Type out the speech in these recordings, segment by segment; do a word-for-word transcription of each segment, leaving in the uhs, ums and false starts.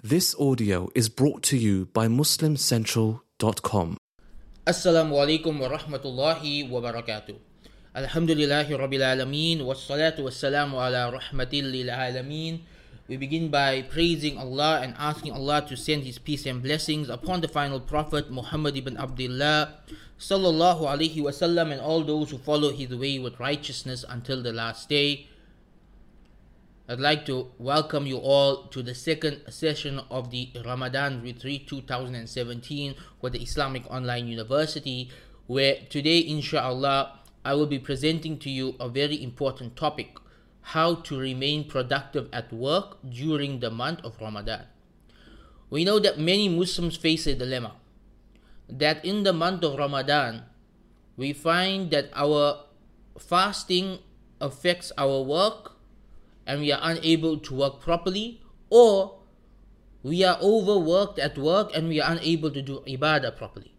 This audio is brought to you by muslim central dot com. Assalamu alaikum wa rahmatullahi wa barakatuh. Alhamdulillahi rabbil alameen wassalatu wassalamu ala rahmatil lil alameen. We begin by praising Allah and asking Allah to send His peace and blessings upon the final Prophet Muhammad ibn Abdullah sallallahu alaihi wasallam and all those who follow his way with righteousness until the last day. I'd like to welcome you all to the second session of the Ramadan Retreat twenty seventeen with the Islamic Online University, where today, inshallah, I will be presenting to you a very important topic: how to remain productive at work during the month of Ramadan. We know that many Muslims face a dilemma, that in the month of Ramadan, we find that our fasting affects our work and we are unable to work properly, or we are overworked at work and we are unable to do ibadah properly.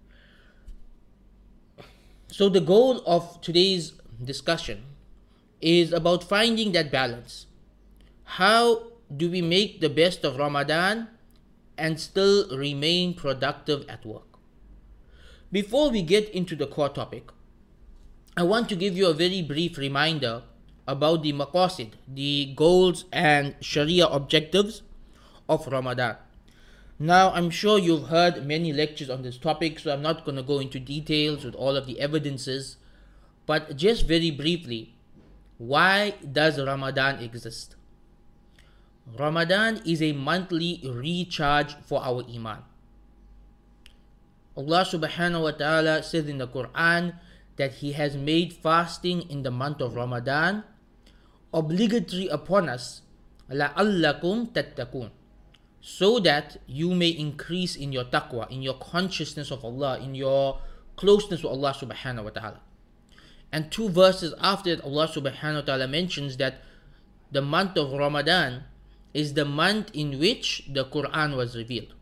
So the goal of today's discussion is about finding that balance. How do we make the best of Ramadan and still remain productive at work? Before we get into the core topic, I want to give you a very brief reminder about the maqasid, the goals and Sharia objectives of Ramadan. Now, I'm sure you've heard many lectures on this topic, so I'm not going to go into details with all of the evidences, but just very briefly, why does Ramadan exist? Ramadan is a monthly recharge for our iman. Allah subhanahu wa ta'ala says in the Quran that He has made fasting in the month of Ramadan obligatory upon us, لَعَلَّكُمْ تَتَّقُونَ, so that you may increase in your taqwa, in your consciousness of Allah, in your closeness to Allah subhanahu wa ta'ala. And two verses after that, Allah subhanahu wa ta'ala mentions that the month of Ramadan is the month in which the Quran was revealed.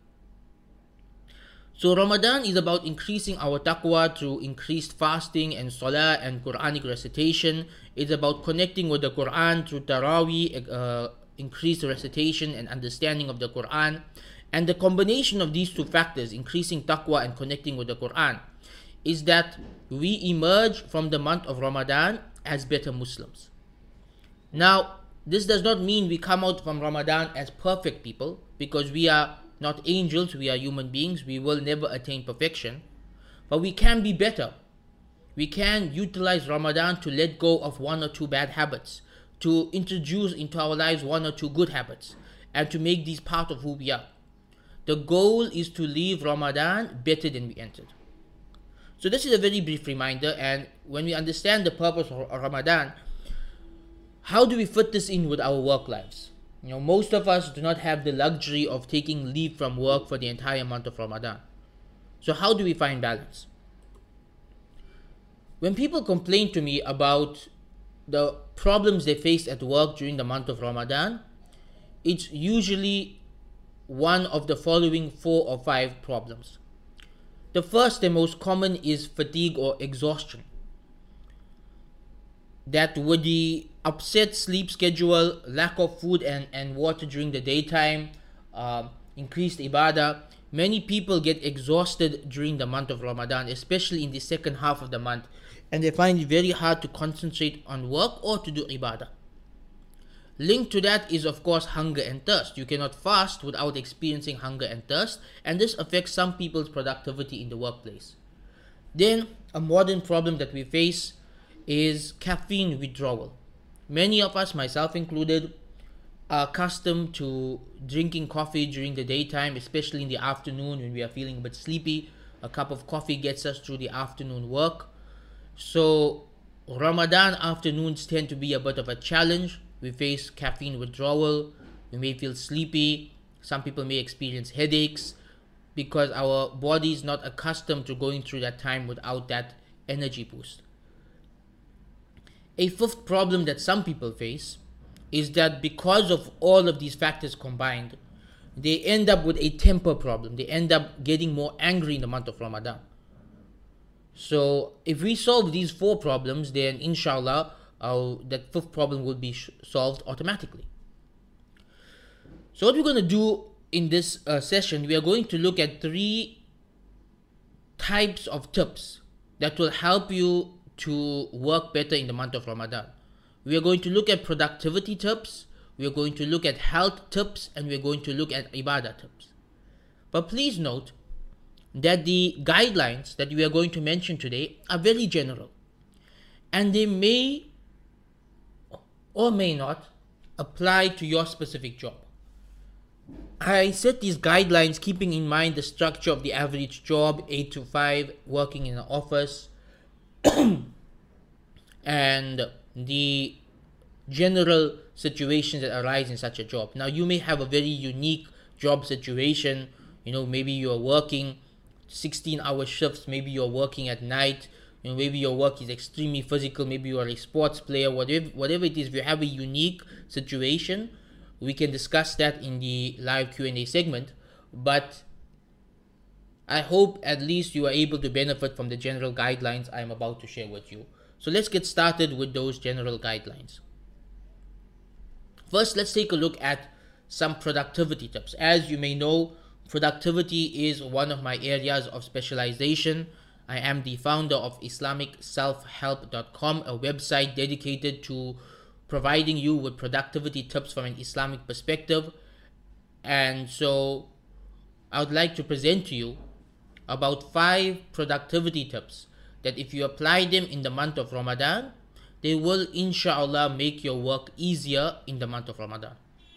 So Ramadan is about increasing our taqwa through increased fasting and salah and Quranic recitation. It's about connecting with the Quran through Taraweeh, uh, increased recitation and understanding of the Quran. And the combination of these two factors, increasing taqwa and connecting with the Quran, is that we emerge from the month of Ramadan as better Muslims. Now, this does not mean we come out from Ramadan as perfect people, because we are not angels, we are human beings. We will never attain perfection, but we can be better. We can utilize Ramadan to let go of one or two bad habits, to introduce into our lives one or two good habits, and to make these part of who we are. The goal is to leave Ramadan better than we entered. So this is a very brief reminder, and when we understand the purpose of Ramadan, how do we fit this in with our work lives? You know, most of us do not have the luxury of taking leave from work for the entire month of Ramadan. So how do we find balance? When people complain to me about the problems they face at work during the month of Ramadan, it's usually one of the following four or five problems. The first and most common is fatigue or exhaustion. That with the upset sleep schedule, lack of food and, and water during the daytime, uh, increased ibadah, many people get exhausted during the month of Ramadan, especially in the second half of the month, and they find it very hard to concentrate on work or to do ibadah. Linked to that is, of course, hunger and thirst. You cannot fast without experiencing hunger and thirst, and this affects some people's productivity in the workplace. Then, a modern problem that we face is caffeine withdrawal. Many of us, myself included, are accustomed to drinking coffee during the daytime, especially in the afternoon when we are feeling a bit sleepy. A cup of coffee gets us through the afternoon work. So Ramadan afternoons tend to be a bit of a challenge. We face caffeine withdrawal. We may feel sleepy. Some people may experience headaches because our body is not accustomed to going through that time without that energy boost. A fifth problem that some people face is that because of all of these factors combined, they end up with a temper problem. They end up getting more angry in the month of Ramadan. So if we solve these four problems, then inshallah, uh, that fifth problem will be sh- solved automatically. So what we're going to do in this uh, session, we are going to look at three types of tips that will help you to work better in the month of Ramadan. We are going to look at productivity tips, we are going to look at health tips, and we are going to look at ibadah tips. But please note that the guidelines that we are going to mention today are very general, and they may or may not apply to your specific job. I set these guidelines keeping in mind the structure of the average job, eight to five, working in an office, and the general situations that arise in such a job. Now, you may have a very unique job situation. You know, maybe you're working sixteen hour shifts, maybe you're working at night, you know, maybe your work is extremely physical, maybe you are a sports player, whatever, whatever it is. If you have a unique situation, we can discuss that in the live Q and A segment, but I hope at least you are able to benefit from the general guidelines I am about to share with you. So let's get started with those general guidelines. First, let's take a look at some productivity tips. As you may know, productivity is one of my areas of specialization. I am the founder of Islamic Self Help dot com, a website dedicated to providing you with productivity tips from an Islamic perspective. And so I would like to present to you about five productivity tips that if you apply them in the month of Ramadan, they will inshallah make your work easier in the month of Ramadan.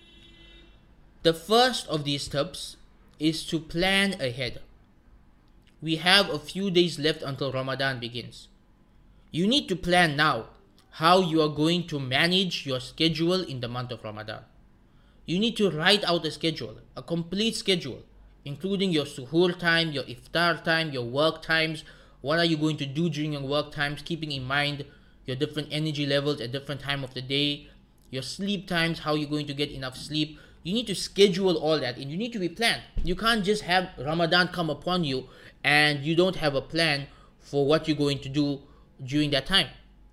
The first of these tips is to plan ahead. We have a few days left until Ramadan begins. You need to plan now how you are going to manage your schedule in the month of Ramadan. You need to write out a schedule, a complete schedule, including your suhoor time, your iftar time, your work times. What are you going to do during your work times, keeping in mind your different energy levels at different time of the day, your sleep times, how you're going to get enough sleep. You need to schedule all that, and you need to be planned. You can't just have Ramadan come upon you and you don't have a plan for what you're going to do during that time.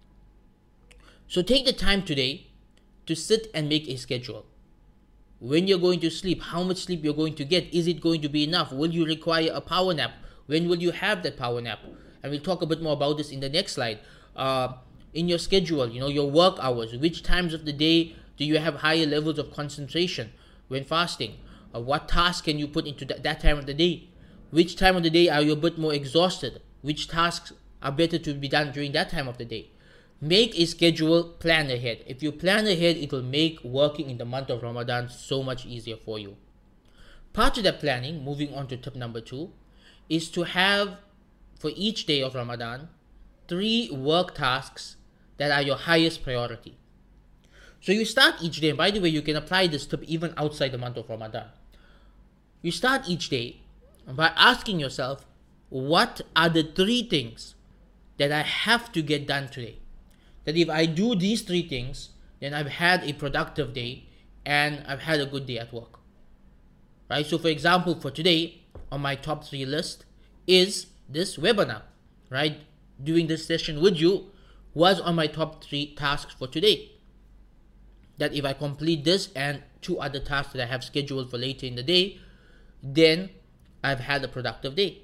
So take the time today to sit and make a schedule. When you're going to sleep, how much sleep you're going to get, is it going to be enough? Will you require a power nap? When will you have that power nap? And we'll talk a bit more about this in the next slide. Uh, in your schedule, you know, your work hours, which times of the day do you have higher levels of concentration when fasting? Uh, what task can you put into that, that time of the day? Which time of the day are you a bit more exhausted? Which tasks are better to be done during that time of the day? Make a schedule, plan ahead. If you plan ahead, it will make working in the month of Ramadan so much easier for you. Part of that planning, moving on to tip number two, is to have, for each day of Ramadan, three work tasks that are your highest priority. So you start each day, and by the way, you can apply this tip even outside the month of Ramadan. You start each day by asking yourself, what are the three things that I have to get done today? That if I do these three things, then I've had a productive day and I've had a good day at work. Right? So for example, for today, on my top three list is this webinar. Right? Doing this session with you was on my top three tasks for today. That if I complete this and two other tasks that I have scheduled for later in the day, then I've had a productive day.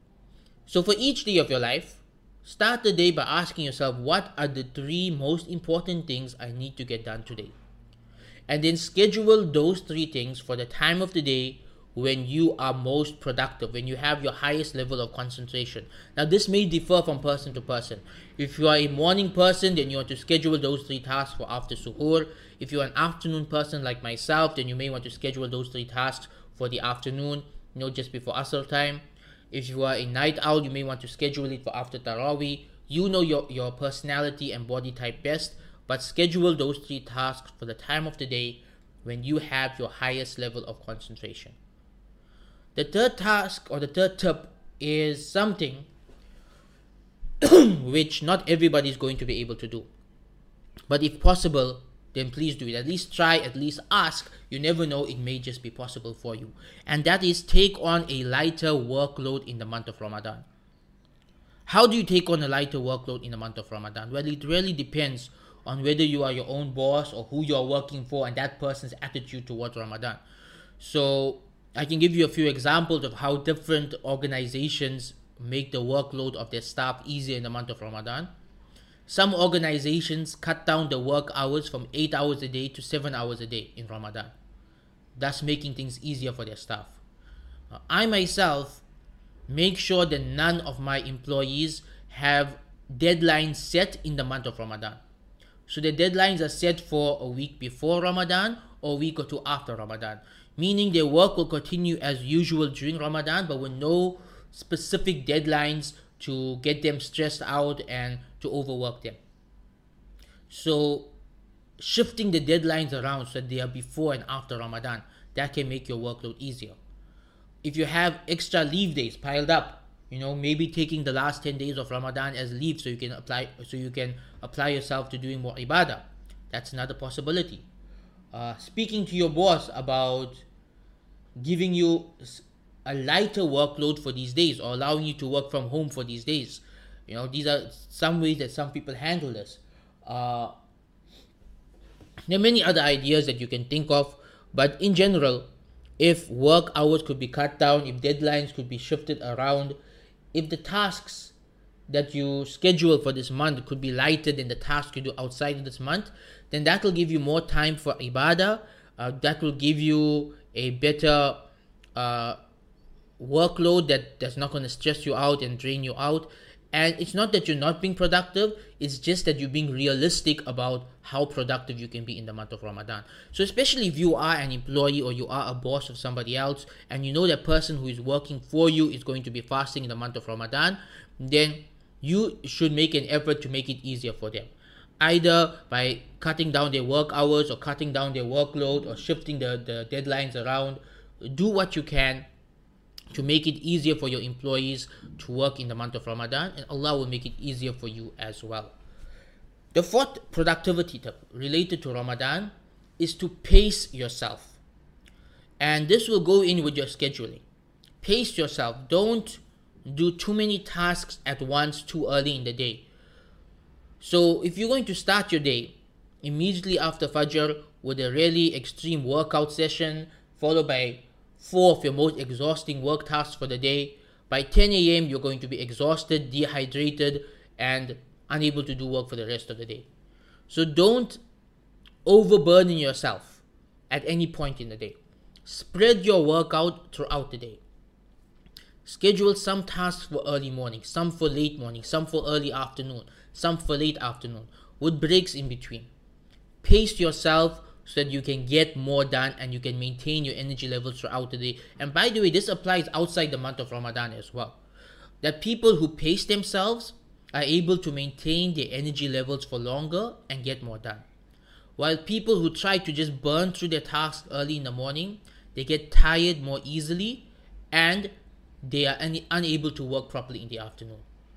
So for each day of your life, start the day by asking yourself, what are the three most important things I need to get done today? And then schedule those three things for the time of the day when you are most productive, when you have your highest level of concentration. Now, this may differ from person to person. If you are a morning person, then you want to schedule those three tasks for after suhoor. If you're an afternoon person like myself, then you may want to schedule those three tasks for the afternoon, you know, just before Asr time. If you are a night owl, you may want to schedule it for after Taraweeh. You know your, your personality and body type best, but schedule those three tasks for the time of the day when you have your highest level of concentration. The third task or the third tip is something which not everybody is going to be able to do. But if possible, then please do it. At least try, at least ask. You never know, it may just be possible for you. And that is take on a lighter workload in the month of Ramadan. How do you take on a lighter workload in the month of Ramadan? Well, it really depends on whether you are your own boss or who you are working for and that person's attitude towards Ramadan. So I can give you a few examples of how different organizations make the workload of their staff easier in the month of Ramadan. Some organizations cut down the work hours from eight hours a day to seven hours a day in Ramadan, thus making things easier for their staff. Uh, I myself make sure that none of my employees have deadlines set in the month of Ramadan. So the deadlines are set for a week before Ramadan or a week or two after Ramadan, meaning their work will continue as usual during Ramadan, but with no specific deadlines to get them stressed out and to overwork them. So shifting the deadlines around so that they are before and after Ramadan, that can make your workload easier. If you have extra leave days piled up, you know, maybe taking the last ten days of Ramadan as leave so you can apply so you can apply yourself to doing more ibadah. That's another possibility. Uh, speaking to your boss about giving you a lighter workload for these days or allowing you to work from home for these days. You know, these are some ways that some people handle this. Uh, there are many other ideas that you can think of, but in general, if work hours could be cut down, if deadlines could be shifted around, if the tasks that you schedule for this month could be lighter than the tasks you do outside of this month, then that will give you more time for ibadah. Uh, that will give you a better uh, workload that, that's not going to stress you out and drain you out. And it's not that you're not being productive, it's just that you're being realistic about how productive you can be in the month of Ramadan. So especially if you are an employee or you are a boss of somebody else and you know that person who is working for you is going to be fasting in the month of Ramadan, then you should make an effort to make it easier for them. Either by cutting down their work hours or cutting down their workload or shifting the, the deadlines around. Do what you can to make it easier for your employees to work in the month of Ramadan, and Allah will make it easier for you as well. The fourth productivity tip related to Ramadan is to pace yourself. And this will go in with your scheduling. Pace yourself. Don't do too many tasks at once too early in the day. So if you're going to start your day immediately after Fajr with a really extreme workout session, followed by four of your most exhausting work tasks for the day, by ten a.m. you're going to be exhausted, dehydrated, and unable to do work for the rest of the day. So don't overburden yourself at any point in the day. Spread your workout throughout the day. Schedule some tasks for early morning, some for late morning, some for early afternoon, some for late afternoon, with breaks in between. Pace yourself so that you can get more done and you can maintain your energy levels throughout the day. And by the way, this applies outside the month of Ramadan as well. That people who pace themselves are able to maintain their energy levels for longer and get more done. While people who try to just burn through their tasks early in the morning, they get tired more easily and they are un- unable to work properly in the afternoon.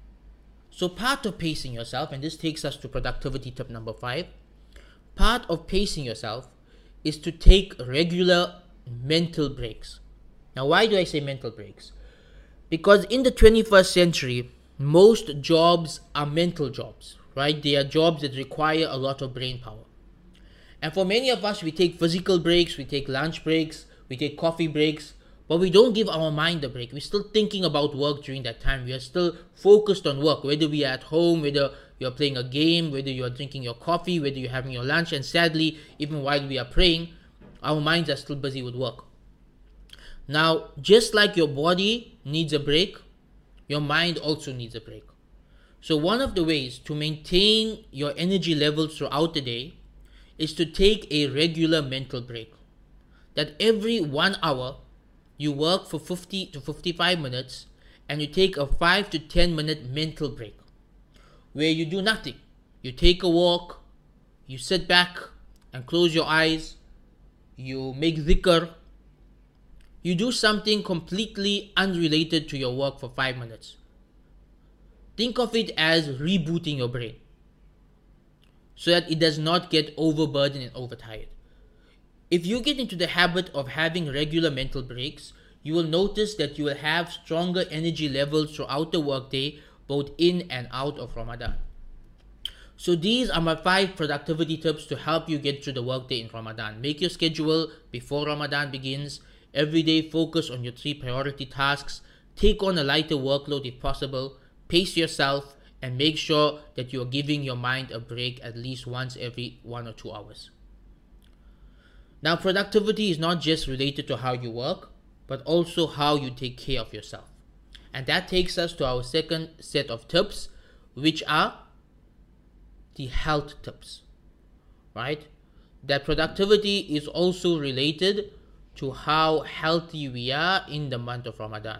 So part of pacing yourself, and this takes us to productivity tip number five, part of pacing yourself is to take regular mental breaks. Now, why do I say mental breaks? Because in the twenty-first century, most jobs are mental jobs, right? They are jobs that require a lot of brain power. And for many of us, we take physical breaks, we take lunch breaks, we take coffee breaks, but we don't give our mind a break. We're still thinking about work during that time. We are still focused on work, whether we are at home, whether you're playing a game, whether you're drinking your coffee, whether you're having your lunch. And sadly, even while we are praying, our minds are still busy with work. Now, just like your body needs a break, your mind also needs a break. So one of the ways to maintain your energy levels throughout the day is to take a regular mental break. That every one hour, you work for fifty to fifty-five minutes and you take a five to ten minute mental break where you do nothing. You take a walk, you sit back and close your eyes, you make dhikr, you do something completely unrelated to your work for five minutes. Think of it as rebooting your brain so that it does not get overburdened and overtired. If you get into the habit of having regular mental breaks, you will notice that you will have stronger energy levels throughout the workday, both in and out of Ramadan. So these are my five productivity tips to help you get through the workday in Ramadan. Make your schedule before Ramadan begins. Every day, focus on your three priority tasks. Take on a lighter workload if possible. Pace yourself and make sure that you are giving your mind a break at least once every one or two hours. Now, productivity is not just related to how you work, but also how you take care of yourself. And that takes us to our second set of tips, which are the health tips, right? That productivity is also related to how healthy we are in the month of Ramadan.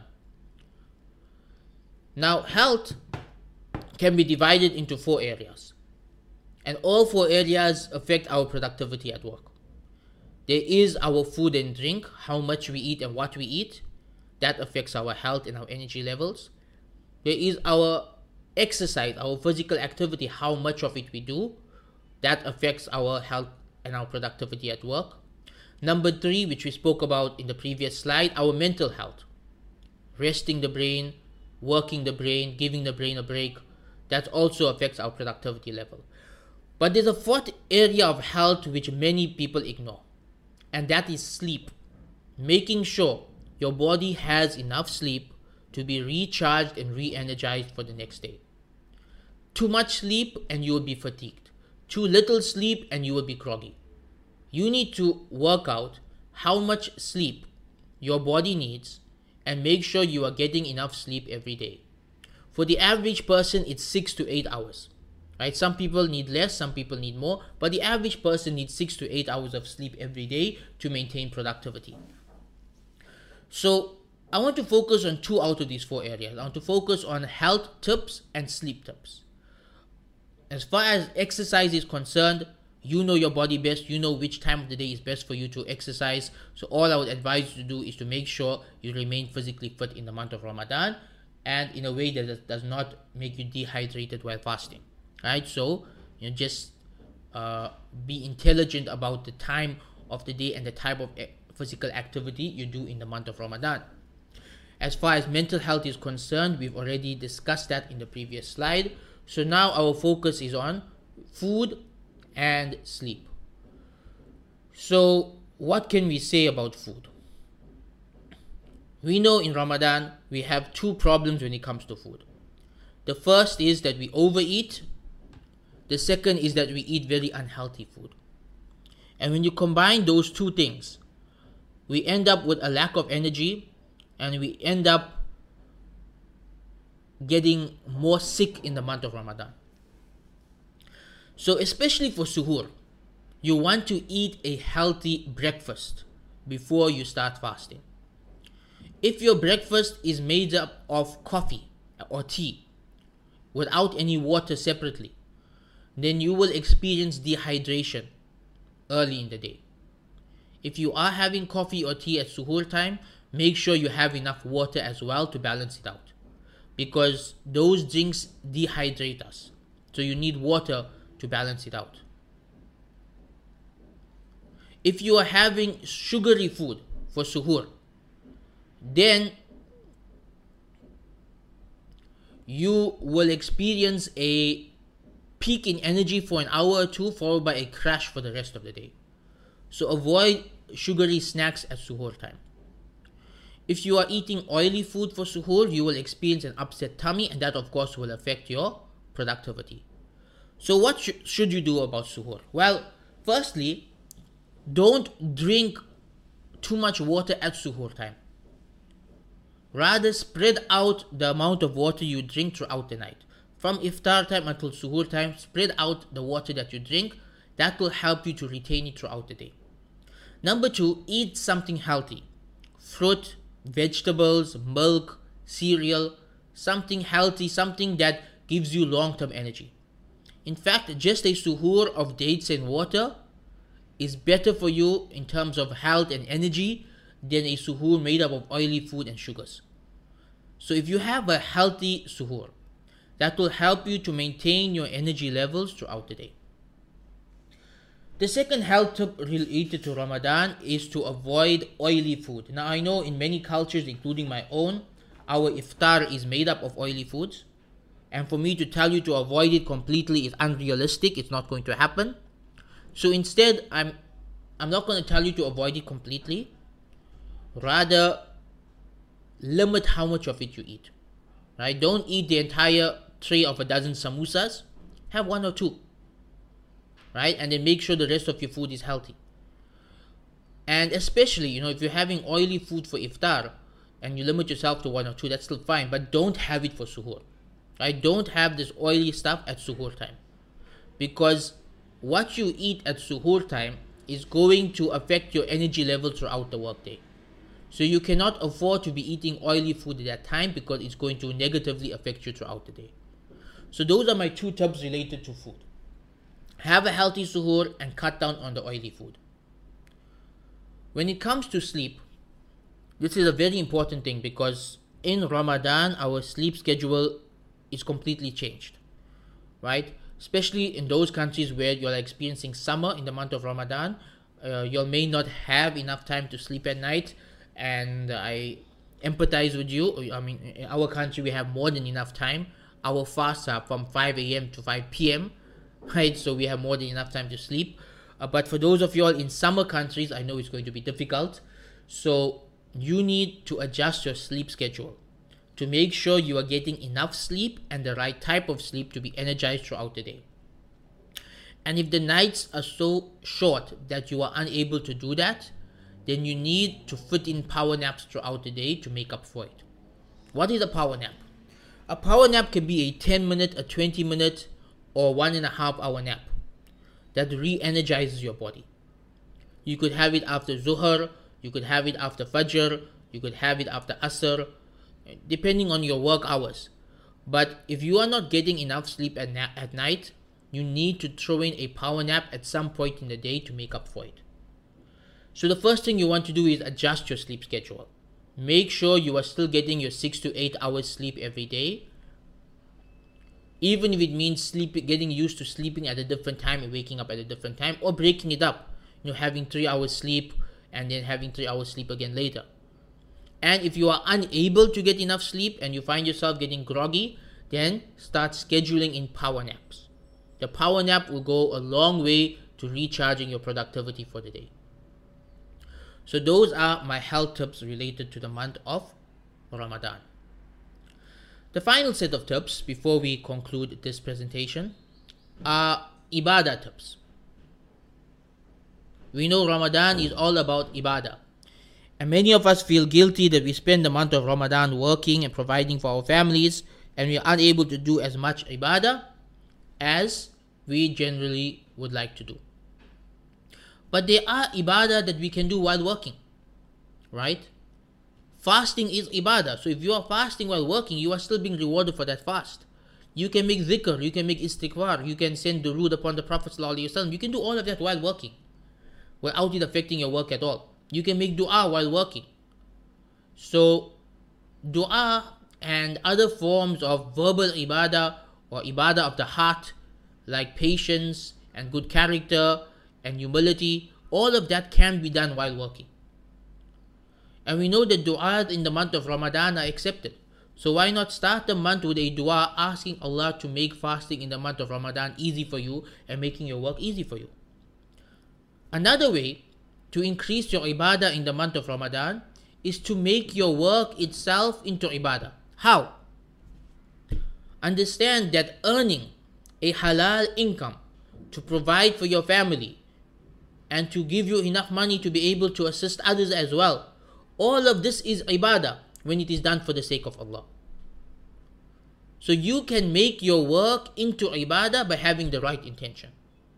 Now, health can be divided into four areas, and all four areas affect our productivity at work. There is our food and drink, how much we eat and what we eat. That affects our health and our energy levels. There is our exercise, our physical activity, how much of it we do. That affects our health and our productivity at work. Number three, which we spoke about in the previous slide, our mental health. Resting the brain, working the brain, giving the brain a break. That also affects our productivity level. But there's a fourth area of health which many people ignore, and that is sleep. Making sure your body has enough sleep to be recharged and re-energized for the next day. Too much sleep and you will be fatigued. Too little sleep and you will be groggy. You need to work out how much sleep your body needs and make sure you are getting enough sleep every day. For the average person, it's six to eight hours. Right? Some people need less, some people need more, but the average person needs six to eight hours of sleep every day to maintain productivity. So I want to focus on two out of these four areas. I want to focus on health tips and sleep tips. As far as exercise is concerned, you know your body best, you know which time of the day is best for you to exercise. So all I would advise you to do is to make sure you remain physically fit in the month of Ramadan, and in a way that does not make you dehydrated while fasting. Right? So you know, just uh, be intelligent about the time of the day and the type of physical activity you do in the month of Ramadan. As far as mental health is concerned, we've already discussed that in the previous slide. So now our focus is on food and sleep. So what can we say about food? We know in Ramadan we have two problems when it comes to food. The first is that we overeat. The second is that we eat very unhealthy food. And when you combine those two things, we end up with a lack of energy, and we end up getting more sick in the month of Ramadan. So especially for suhoor, you want to eat a healthy breakfast before you start fasting. If your breakfast is made up of coffee or tea without any water separately, then you will experience dehydration early in the day. If you are having coffee or tea at suhoor time, make sure you have enough water as well to balance it out, because those drinks dehydrate us. So you need water to balance it out. If you are having sugary food for suhoor, then you will experience a peak in energy for an hour or two, followed by a crash for the rest of the day. So avoid sugary snacks at suhoor time. If you are eating oily food for suhoor, you will experience an upset tummy, and that of course will affect your productivity. So what sh- should you do about suhoor? Well, firstly, don't drink too much water at suhoor time. Rather, spread out the amount of water you drink throughout the night. From iftar time until suhoor time, spread out the water that you drink. That will help you to retain it throughout the day. Number two, eat something healthy. Fruit, vegetables, milk, cereal, something healthy, something that gives you long-term energy. In fact, just a suhoor of dates and water is better for you in terms of health and energy than a suhoor made up of oily food and sugars. So if you have a healthy suhoor, that will help you to maintain your energy levels throughout the day. The second health tip related to Ramadan is to avoid oily food. Now I know in many cultures, including my own, our iftar is made up of oily foods. And for me to tell you to avoid it completely is unrealistic. It's not going to happen. So instead, I'm I'm not going to tell you to avoid it completely. rather limit how much of it you eat. Right? Don't eat the entire tray of a dozen samosas. Have one or two. Right? And then make sure the rest of your food is healthy. And especially, you know, if you're having oily food for iftar and you limit yourself to one or two, that's still fine. But don't have it for suhoor. Right? Don't have this oily stuff at suhoor time. Because what you eat at suhoor time is going to affect your energy level throughout the workday. So you cannot afford to be eating oily food at that time because it's going to negatively affect you throughout the day. So those are my two tips related to food. Have a healthy suhoor and cut down on the oily food. When it comes to sleep, this is a very important thing because in Ramadan, our sleep schedule is completely changed. Right? Especially in those countries where you're experiencing summer in the month of Ramadan, uh, you may not have enough time to sleep at night. And I empathize with you. I mean, in our country, we have more than enough time. Our fasts are from five a.m. to five p.m. Right? So we have more than enough time to sleep. Uh, but for those of you all in summer countries, I know it's going to be difficult. So you need to adjust your sleep schedule to make sure you are getting enough sleep and the right type of sleep to be energized throughout the day. And if the nights are so short that you are unable to do that, then you need to fit in power naps throughout the day to make up for it. What is a power nap? A power nap can be a ten minute, a twenty minute, or one and a half hour nap that re-energizes your body. You could have it after Zuhr, you could have it after Fajr, you could have it after Asr, depending on your work hours. But if you are not getting enough sleep at, na- at night, you need to throw in a power nap at some point in the day to make up for it. So the first thing you want to do is adjust your sleep schedule. Make sure you are still getting your six to eight hours sleep every day. Even if it means sleep, getting used to sleeping at a different time and waking up at a different time, or breaking it up. You know, having three hours sleep and then having three hours sleep again later. And if you are unable to get enough sleep and you find yourself getting groggy, then start scheduling in power naps. The power nap will go a long way to recharging your productivity for the day. So those are my health tips related to the month of Ramadan. The final set of tips before we conclude this presentation are ibadah tips. We know Ramadan is all about ibadah. And many of us feel guilty that we spend the month of Ramadan working and providing for our families and we are unable to do as much ibadah as we generally would like to do. But there are ibadah that we can do while working, right? Fasting is ibadah. So if you are fasting while working, you are still being rewarded for that fast. You can make dhikr, you can make istighfar, you can send durood upon the Prophet ﷺ. You can do all of that while working, without it affecting your work at all. You can make dua while working. So dua and other forms of verbal ibadah or ibadah of the heart, like patience and good character and humility, all of that can be done while working. And we know that du'as in the month of Ramadan are accepted. So why not start the month with a dua asking Allah to make fasting in the month of Ramadan easy for you and making your work easy for you. Another way to increase your ibadah in the month of Ramadan is to make your work itself into ibadah. How? Understand that earning a halal income to provide for your family and to give you enough money to be able to assist others as well, all of this is ibadah when it is done for the sake of Allah. So you can make your work into ibadah by having the right intention.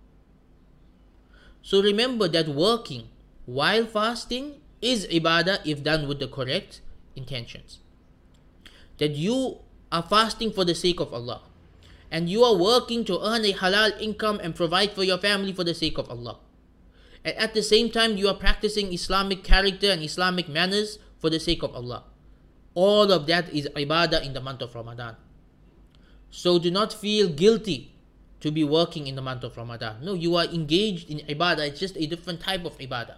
So remember that working while fasting is ibadah if done with the correct intentions. That you are fasting for the sake of Allah, and you are working to earn a halal income and provide for your family for the sake of Allah. And at the same time, you are practicing Islamic character and Islamic manners for the sake of Allah. All of that is ibadah in the month of Ramadan. So do not feel guilty to be working in the month of Ramadan. No, you are engaged in ibadah. It's just a different type of ibadah.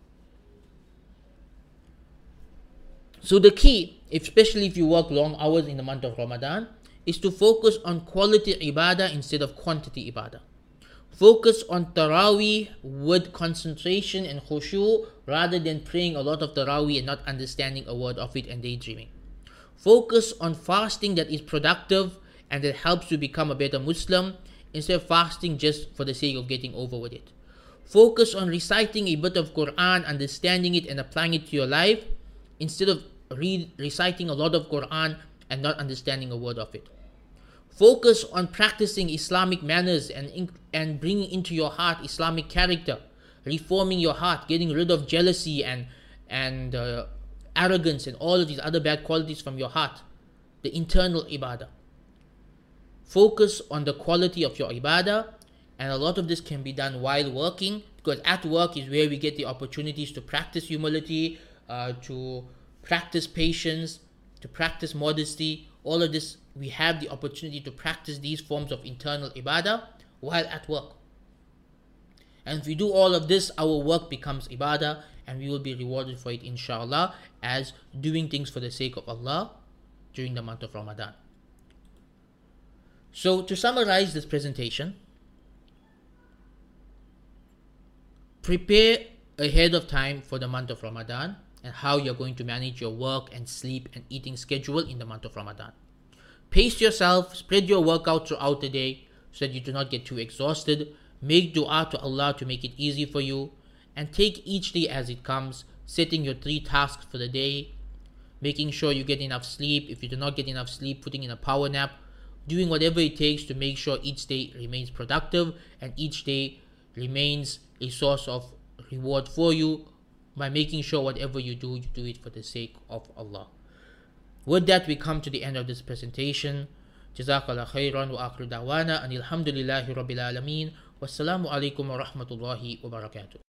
So the key, especially if you work long hours in the month of Ramadan, is to focus on quality ibadah instead of quantity ibadah. Focus on Taraweeh with concentration and khushu rather than praying a lot of Taraweeh and not understanding a word of it and daydreaming. Focus on fasting that is productive and that helps you become a better Muslim instead of fasting just for the sake of getting over with it. Focus on reciting a bit of Quran, understanding it and applying it to your life instead of re- reciting a lot of Quran and not understanding a word of it. Focus on practicing Islamic manners and, in, and bringing into your heart Islamic character, reforming your heart, getting rid of jealousy and, and uh, arrogance and all of these other bad qualities from your heart, the internal ibadah. Focus on the quality of your ibadah, and a lot of this can be done while working, because at work is where we get the opportunities to practice humility, uh, to practice patience, to practice modesty. All of this, we have the opportunity to practice these forms of internal ibadah while at work. And if we do all of this, our work becomes ibadah and we will be rewarded for it, inshallah, as doing things for the sake of Allah during the month of Ramadan. So to summarize this presentation, prepare ahead of time for the month of Ramadan and how you're going to manage your work and sleep and eating schedule in the month of Ramadan. Pace yourself, spread your workout throughout the day so that you do not get too exhausted. Make dua to Allah to make it easy for you, and take each day as it comes, setting your three tasks for the day, making sure you get enough sleep. If you do not get enough sleep, putting in a power nap, doing whatever it takes to make sure each day remains productive and each day remains a source of reward for you, by making sure whatever you do, you do it for the sake of Allah. With that, we come to the end of this presentation. Jazakallah khairan wa akhiru da'wana anil hamdulillahi rabbil alameen. Wassalamu alaikum wa rahmatullahi wa barakatuh.